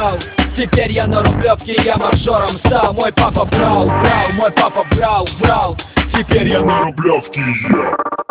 брал. Теперь я на Рублевке, я мажором стал. Мой папа брал, мой папа брал. Теперь я на Рублевке, я